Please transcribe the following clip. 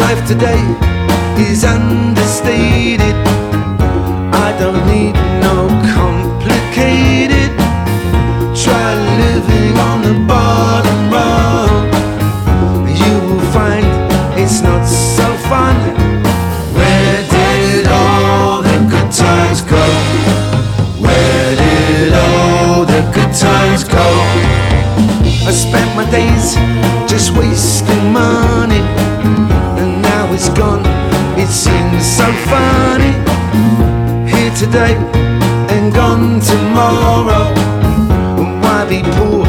Life today is understated. I don't need no complicated. Try living on the bottom rung. You will find it's not so fun. Where did all the good times go? Where did all the good times go? I spent my days just wasting money, and now it's gone, it seems so funny. Here today and gone tomorrow. Why be poor